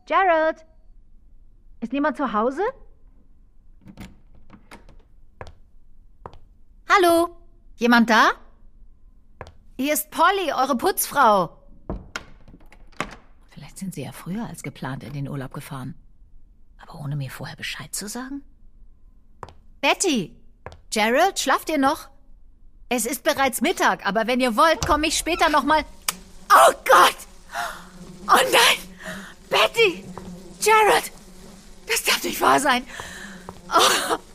Gerald? Ist niemand zu Hause? Hallo? Jemand da? Hier ist Polly, eure Putzfrau. Vielleicht sind sie ja früher als geplant in den Urlaub gefahren. Aber ohne mir vorher Bescheid zu sagen? Betty! Gerald, schlaft ihr noch? Es ist bereits Mittag, aber wenn ihr wollt, komme ich später nochmal... Oh Gott! Oh nein! Betty! Gerald! Das darf nicht wahr sein! Oh.